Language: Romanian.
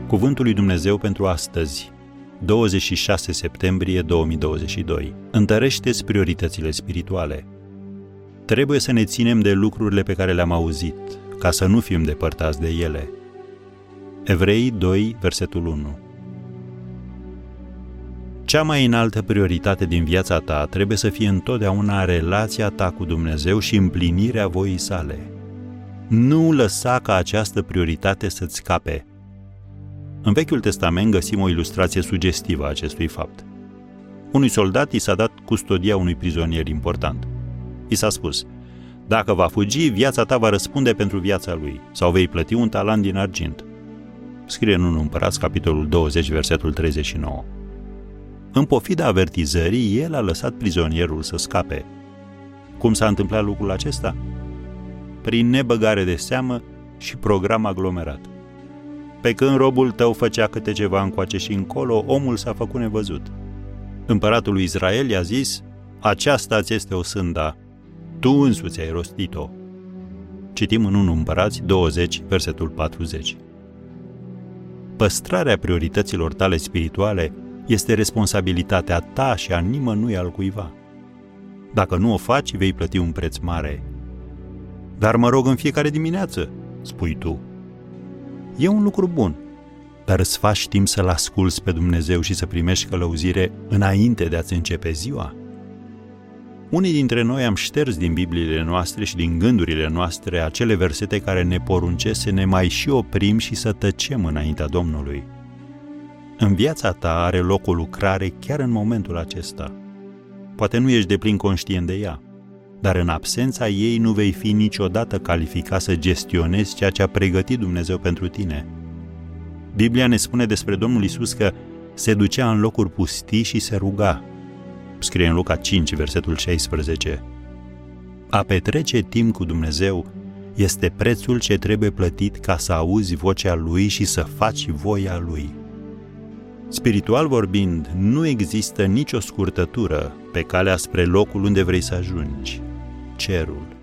Cuvântul lui Dumnezeu pentru astăzi, 26 septembrie 2022. Întărește-ți prioritățile spirituale. Trebuie să ne ținem de lucrurile pe care le-am auzit, ca să nu fim depărtați de ele. Evrei 2, versetul 1. Cea mai înaltă prioritate din viața ta trebuie să fie întotdeauna relația ta cu Dumnezeu și împlinirea voii sale. Nu lăsa ca această prioritate să-ți scape. În Vechiul Testament găsim o ilustrație sugestivă a acestui fapt. Unui soldat i s-a dat custodia unui prizonier important. I s-a spus: dacă va fugi, viața ta va răspunde pentru viața lui, sau vei plăti un talent din argint. Scrie în 1 Împărați, capitolul 20, versetul 39. În pofida avertizării, el a lăsat prizonierul să scape. Cum s-a întâmplat lucrul acesta? Prin nebăgare de seamă și program aglomerat. Pe când robul tău făcea câte ceva încoace și încolo, omul s-a făcut nevăzut. Împăratul lui Israel i-a zis: aceasta ți este o sânda, tu însuți ai rostit-o. Citim în 1 Împărați 20, versetul 40. Păstrarea priorităților tale spirituale este responsabilitatea ta și a nimănui altcuiva. Dacă nu o faci, vei plăti un preț mare. Dar mă rog în fiecare dimineață, spui tu. E un lucru bun, dar îți faci timp să-L asculți pe Dumnezeu și să primești călăuzire înainte de a-ți începe ziua? Unii dintre noi am șters din Bibliile noastre și din gândurile noastre acele versete care ne poruncesc să ne mai și oprim și să tăcem înaintea Domnului. În viața ta are loc o lucrare chiar în momentul acesta. Poate nu ești deplin conștient de ea, dar în absența ei nu vei fi niciodată calificat să gestionezi ceea ce a pregătit Dumnezeu pentru tine. Biblia ne spune despre Domnul Iisus că se ducea în locuri pustii și se ruga. Scrie în Luca 5, versetul 16. A petrece timp cu Dumnezeu este prețul ce trebuie plătit ca să auzi vocea Lui și să faci voia Lui. Spiritual vorbind, nu există nicio scurtătură pe calea spre locul unde vrei să ajungi, cerul.